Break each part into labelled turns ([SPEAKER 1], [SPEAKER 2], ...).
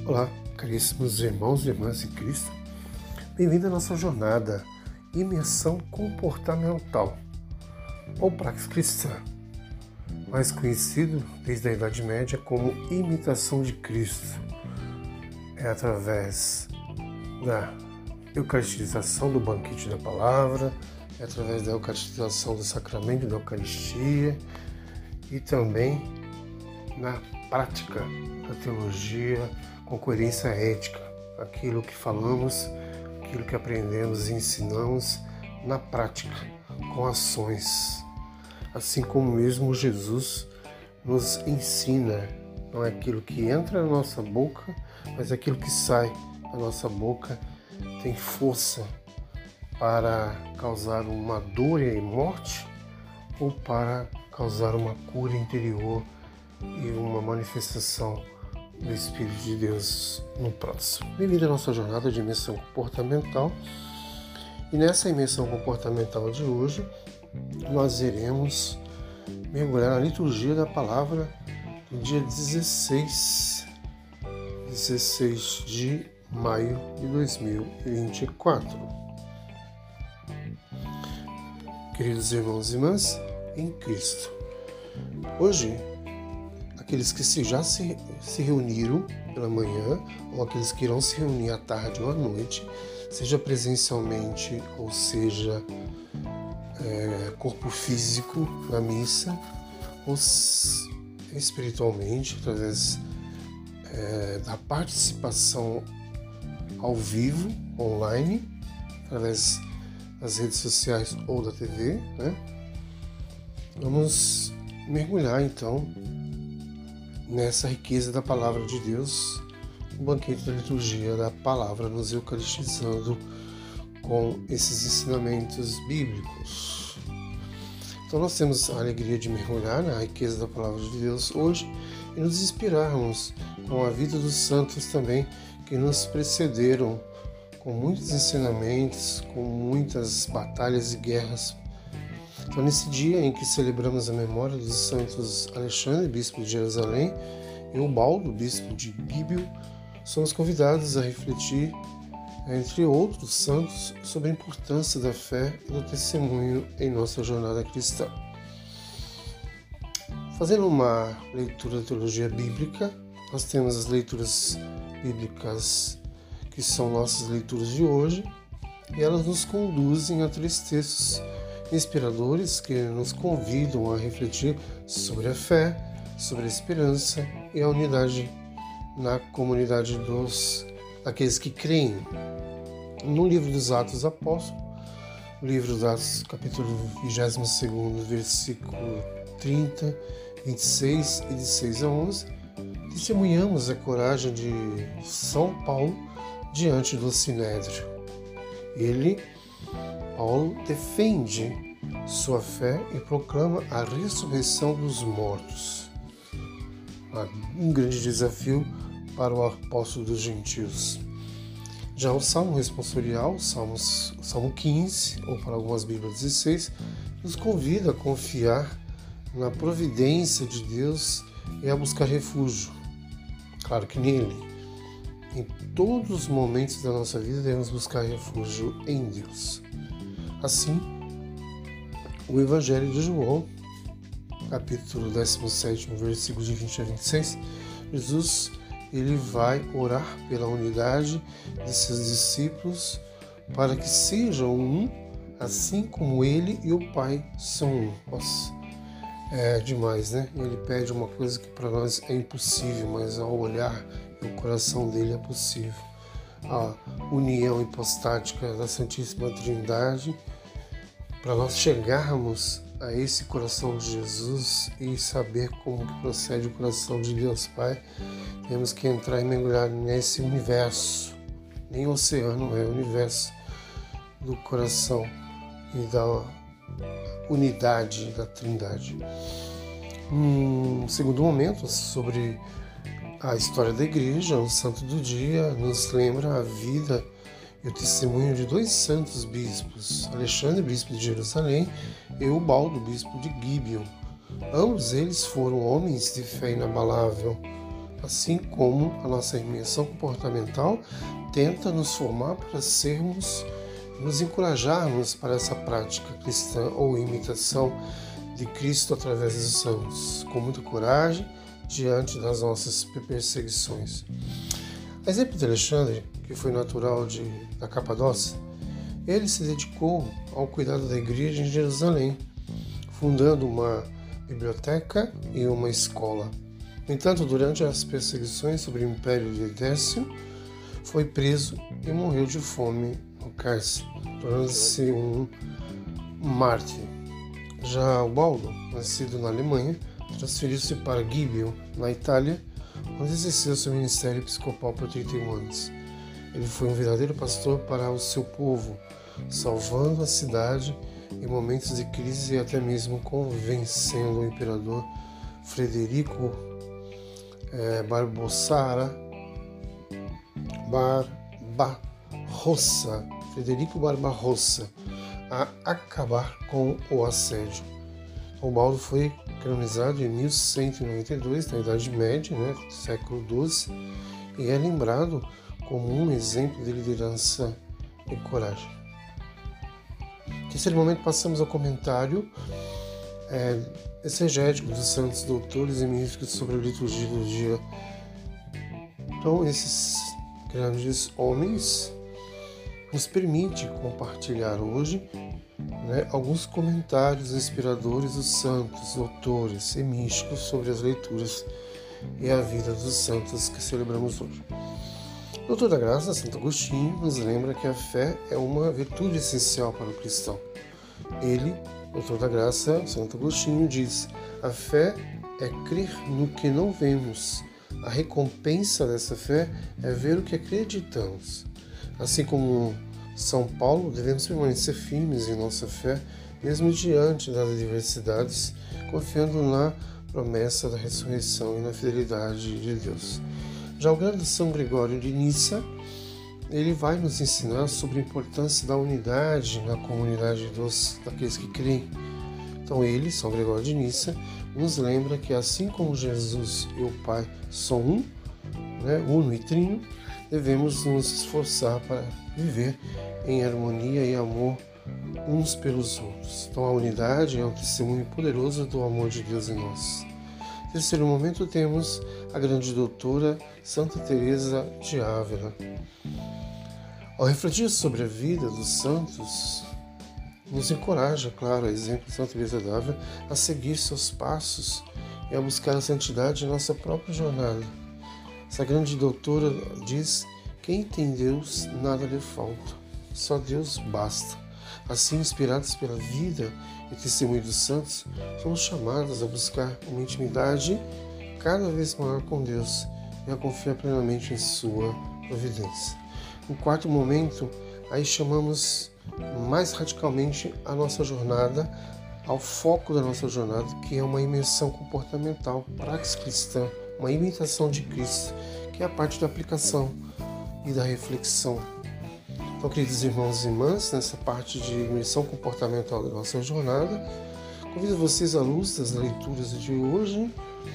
[SPEAKER 1] Olá, caríssimos irmãos e irmãs em Cristo. Bem-vindo à nossa jornada Imersão Comportamental, ou Praxis Cristã, mais conhecido desde a Idade Média como imitação de Cristo. É através da eucaristização do banquete da palavra, é através da eucaristização do sacramento da Eucaristia e também na prática da teologia com coerência ética, aquilo que falamos, aquilo que aprendemos e ensinamos na prática, com ações. Assim como mesmo Jesus nos ensina, não é aquilo que entra na nossa boca, mas aquilo que sai da nossa boca tem força para causar uma dor e morte ou para causar uma cura interior e uma manifestação do Espírito de Deus no próximo. Bem-vindo à nossa jornada de imersão comportamental. E nessa imersão comportamental de hoje, nós iremos mergulhar na liturgia da palavra do dia 16 de maio de 2024. Queridos irmãos e irmãs em Cristo, hoje, aqueles que já se reuniram pela manhã, ou aqueles que irão se reunir à tarde ou à noite, seja presencialmente ou seja corpo físico na missa, ou espiritualmente, através da participação ao vivo, online, através das redes sociais ou da TV, né? Vamos mergulhar então nessa riqueza da palavra de Deus, o banquete da liturgia da palavra, nos eucaristizando com esses ensinamentos bíblicos. Então nós temos a alegria de mergulhar na riqueza da palavra de Deus hoje e nos inspirarmos com a vida dos santos também que nos precederam, com muitos ensinamentos, com muitas batalhas e guerras. Então, nesse dia em que celebramos a memória dos santos Alexandre, bispo de Jerusalém, e Ubaldo, bispo de Gíbio, somos convidados a refletir, entre outros santos, sobre a importância da fé e do testemunho em nossa jornada cristã. Fazendo uma leitura da teologia bíblica, nós temos as leituras bíblicas que são nossas leituras de hoje, e elas nos conduzem a três textos inspiradores que nos convidam a refletir sobre a fé, sobre a esperança e a unidade na comunidade daqueles que creem. No livro dos Atos dos Apóstolos, livro de Atos, capítulo 22, versículo 30, 26 e de 6 a 11, testemunhamos a coragem de São Paulo diante do Sinédrio. Paulo defende sua fé e proclama a ressurreição dos mortos. Um grande desafio para o apóstolo dos gentios. Já o Salmo responsorial, Salmo 15, ou para algumas Bíblias 16, nos convida a confiar na providência de Deus e a buscar refúgio. Claro que nele. Em todos os momentos da nossa vida devemos buscar refúgio em Deus. Assim, o Evangelho de João, capítulo 17, versículos de 20 a 26, Jesus ele vai orar pela unidade de seus discípulos para que sejam um, assim como ele e o Pai são um. Nossa, é demais, né? Ele pede uma coisa que para nós é impossível, mas ao olhar o coração dele é possível. A união hipostática da Santíssima Trindade, para nós chegarmos a esse coração de Jesus e saber como que procede o coração de Deus Pai, temos que entrar e mergulhar nesse universo, nem oceano, é o universo do coração e da unidade da Trindade. Um segundo momento, sobre a história da Igreja, o Santo do Dia nos lembra a vida e o testemunho de dois santos bispos, Alexandre, bispo de Jerusalém, e Ubaldo, bispo de Gíbio. Ambos eles foram homens de fé inabalável, assim como a nossa imersão comportamental tenta nos formar para sermos, nos encorajarmos para essa prática cristã ou imitação de Cristo através dos santos, com muita coragem diante das nossas perseguições. A exemplo de Alexandre, que foi natural da Capadócia, ele se dedicou ao cuidado da igreja em Jerusalém, fundando uma biblioteca e uma escola. No entanto, durante as perseguições sobre o Império de Décio, foi preso e morreu de fome no cárcere, tornando-se um mártir. Já Ubaldo, nascido na Alemanha, transferiu-se para Gubbio, na Itália, onde exerceu seu ministério episcopal por 31 anos. Ele foi um verdadeiro pastor para o seu povo, salvando a cidade em momentos de crise e até mesmo convencendo o imperador Frederico Barbarossa a acabar com o assédio. Ubaldo foi canonizado em 1192, na Idade Média, século XII, e é lembrado como um exemplo de liderança e coragem. Nesse momento passamos ao comentário exegético dos santos doutores e místicos sobre a liturgia do dia. Então, esses grandes homens nos permite compartilhar hoje alguns comentários inspiradores dos santos, doutores e místicos sobre as leituras e a vida dos santos que celebramos hoje. O Doutor da Graça, Santo Agostinho, nos lembra que a fé é uma virtude essencial para o cristão. Ele, Doutor da Graça, Santo Agostinho, diz: a fé é crer no que não vemos. A recompensa dessa fé é ver o que acreditamos. Assim como São Paulo, devemos permanecer firmes em nossa fé, mesmo diante das adversidades, confiando na promessa da ressurreição e na fidelidade de Deus. Já o grande São Gregório de Nissa, ele vai nos ensinar sobre a importância da unidade na comunidade daqueles que creem. Então ele, São Gregório de Nissa, nos lembra que assim como Jesus e o Pai são uno e trino, devemos nos esforçar para viver em harmonia e amor uns pelos outros. Então a unidade é um testemunho poderoso do amor de Deus em nós. Em terceiro momento temos a grande doutora Santa Teresa de Ávila. Ao refletir sobre a vida dos santos, nos encoraja, claro, a exemplo de Santa Teresa de Ávila, a seguir seus passos e a buscar a santidade em nossa própria jornada. Essa grande doutora diz: quem tem Deus, nada lhe falta, só Deus basta. Assim, inspirados pela vida e testemunho dos santos, somos chamados a buscar uma intimidade cada vez maior com Deus e a confiar plenamente em sua providência. No quarto momento, aí chamamos mais radicalmente a nossa jornada, ao foco da nossa jornada, que é uma imersão comportamental, praxis cristã, uma imitação de Cristo, que é a parte da aplicação e da reflexão. Então, queridos irmãos e irmãs, nessa parte de imersão comportamental da nossa jornada, convido vocês à luz das leituras de hoje,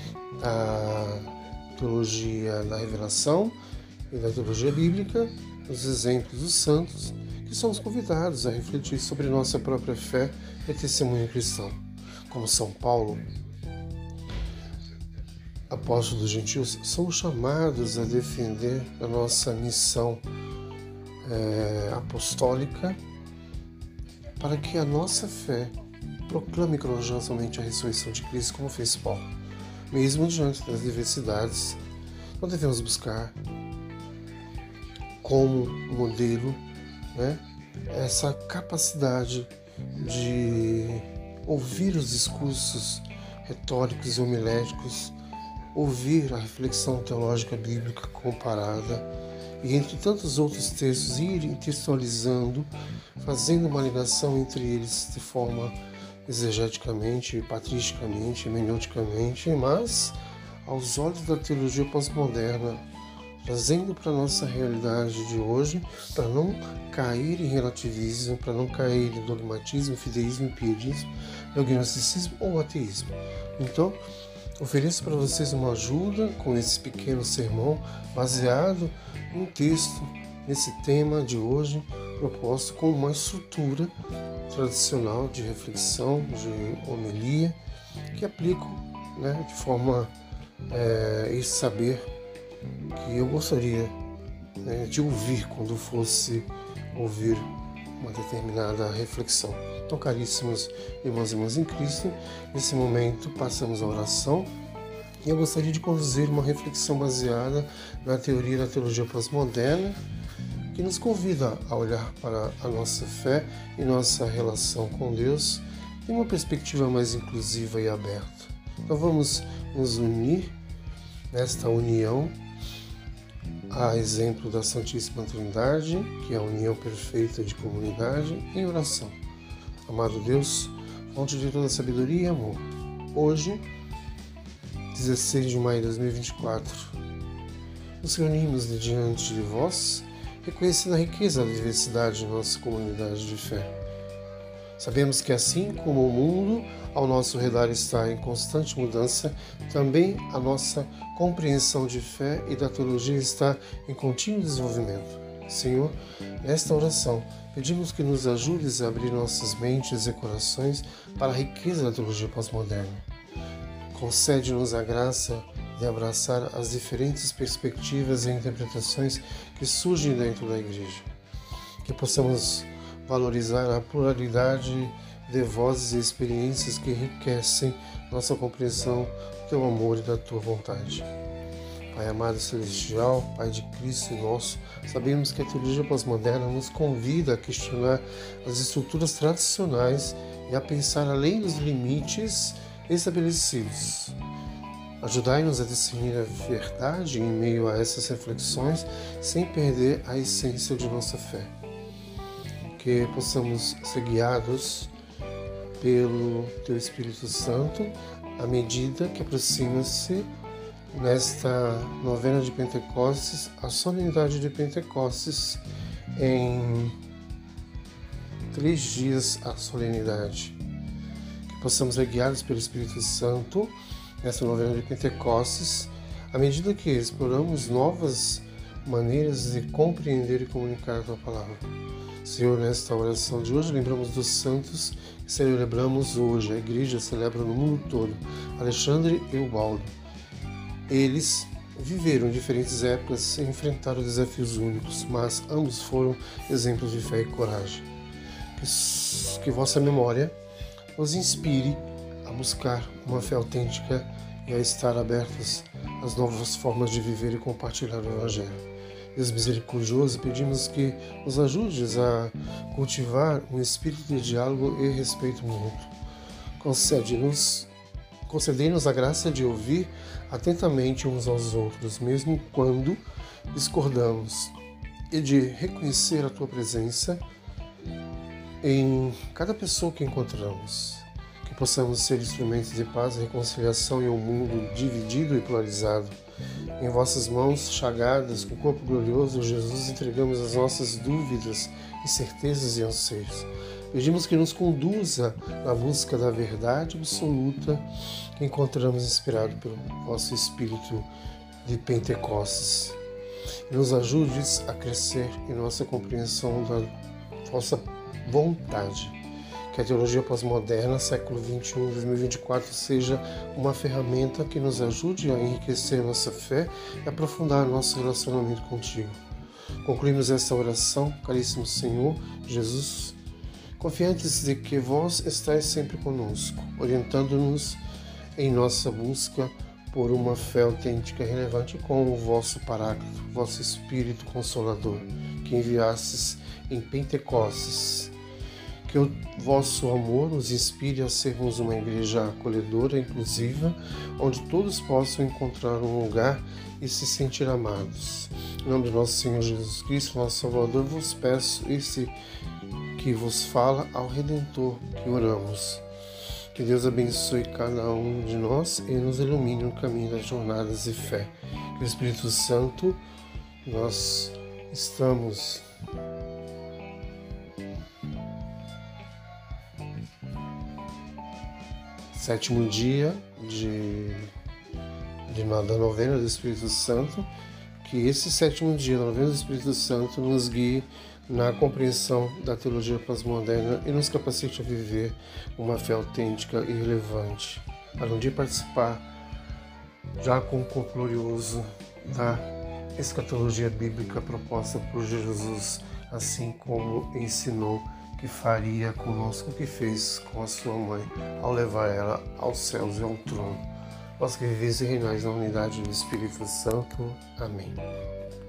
[SPEAKER 1] a teologia da revelação e da teologia bíblica, os exemplos dos santos, que somos convidados a refletir sobre nossa própria fé e testemunho cristão. Como São Paulo, apóstolo dos gentios, somos chamados a defender a nossa missão apostólica para que a nossa fé proclame corajosamente a ressurreição de Cristo, como fez Paulo. Mesmo diante das diversidades, nós devemos buscar como modelo essa capacidade de ouvir os discursos retóricos e homiléticos, ouvir a reflexão teológica bíblica comparada e, entre tantos outros textos, ir textualizando, fazendo uma ligação entre eles de forma exegeticamente, patristicamente, hermeneuticamente, mas aos olhos da teologia pós-moderna, trazendo para a nossa realidade de hoje, para não cair em relativismo, para não cair em dogmatismo, fideísmo, piedismo, agnosticismo ou ateísmo. Então, Ofereço para vocês uma ajuda com esse pequeno sermão baseado em um texto, nesse tema de hoje, proposto com uma estrutura tradicional de reflexão, de homilia, que aplico de forma esse saber que eu gostaria de ouvir quando fosse ouvir uma determinada reflexão. Então, caríssimos irmãos e irmãs em Cristo, nesse momento passamos a oração e eu gostaria de conduzir uma reflexão baseada na teoria da teologia pós-moderna, que nos convida a olhar para a nossa fé e nossa relação com Deus em uma perspectiva mais inclusiva e aberta. Então vamos nos unir nesta união a exemplo da Santíssima Trindade, que é a união perfeita de comunidade, em oração. Amado Deus, fonte de toda sabedoria e amor, hoje, 16 de maio de 2024, nos reunimos diante de vós, reconhecendo a riqueza da diversidade de nossa comunidade de fé. Sabemos que assim como o mundo ao nosso redor está em constante mudança, também a nossa compreensão de fé e da teologia está em contínuo desenvolvimento. Senhor, nesta oração, pedimos que nos ajudes a abrir nossas mentes e corações para a riqueza da teologia pós-moderna. Concede-nos a graça de abraçar as diferentes perspectivas e interpretações que surgem dentro da Igreja. Que possamos valorizar a pluralidade de vozes e experiências que enriquecem nossa compreensão do Teu amor e da Tua vontade. Pai amado e celestial, Pai de Cristo e nosso, sabemos que a teologia pós-moderna nos convida a questionar as estruturas tradicionais e a pensar além dos limites estabelecidos. Ajudai-nos a discernir a verdade em meio a essas reflexões, sem perder a essência de nossa fé. Que possamos ser guiados pelo Teu Espírito Santo à medida que aproxima-se nesta novena de Pentecostes, a solenidade de Pentecostes, em 3 dias a solenidade. Que possamos ser guiados pelo Espírito Santo nesta novena de Pentecostes, à medida que exploramos novas maneiras de compreender e comunicar a Tua Palavra. Senhor, nesta oração de hoje, lembramos dos santos que celebramos hoje. A Igreja celebra no mundo todo, Alexandre e Ubaldo. Eles viveram diferentes épocas e enfrentaram desafios únicos, mas ambos foram exemplos de fé e coragem. Que vossa memória nos inspire a buscar uma fé autêntica e a estar abertos às novas formas de viver e compartilhar o Evangelho. Deus misericordioso, pedimos que nos ajudes a cultivar um espírito de diálogo e respeito mútuo. Concedei-nos a graça de ouvir atentamente uns aos outros, mesmo quando discordamos, e de reconhecer a Tua presença em cada pessoa que encontramos. Que possamos ser instrumentos de paz e reconciliação em um mundo dividido e polarizado. Em vossas mãos chagadas, com o corpo glorioso de Jesus, entregamos as nossas dúvidas, incertezas e anseios. Pedimos que nos conduza na busca da verdade absoluta que encontramos inspirado pelo vosso Espírito de Pentecostes. E nos ajudes a crescer em nossa compreensão da vossa vontade. Que a teologia pós-moderna, século XXI, 2024, seja uma ferramenta que nos ajude a enriquecer nossa fé e aprofundar nosso relacionamento contigo. Concluímos esta oração, caríssimo Senhor Jesus, confiantes de que vós estáis sempre conosco, orientando-nos em nossa busca por uma fé autêntica e relevante com o vosso Paráclito, vosso Espírito Consolador, que enviastes em Pentecostes. Que o vosso amor nos inspire a sermos uma igreja acolhedora, inclusiva, onde todos possam encontrar um lugar e se sentir amados. Em nome do nosso Senhor Jesus Cristo, nosso Salvador, vos peço esse que vos fala ao Redentor que oramos. Que Deus abençoe cada um de nós e nos ilumine no caminho das jornadas de fé. Que o Espírito Santo, nós estamos sétimo dia de da novena do Espírito Santo, que esse sétimo dia da novena do Espírito Santo nos guie na compreensão da teologia pós-moderna e nos capacite a viver uma fé autêntica e relevante, para um dia participar já com o glorioso da escatologia bíblica proposta por Jesus, assim como ensinou que faria conosco o que fez com a sua mãe ao levar ela aos céus e ao trono. Vós que viveis e reinais na unidade do Espírito Santo. Amém.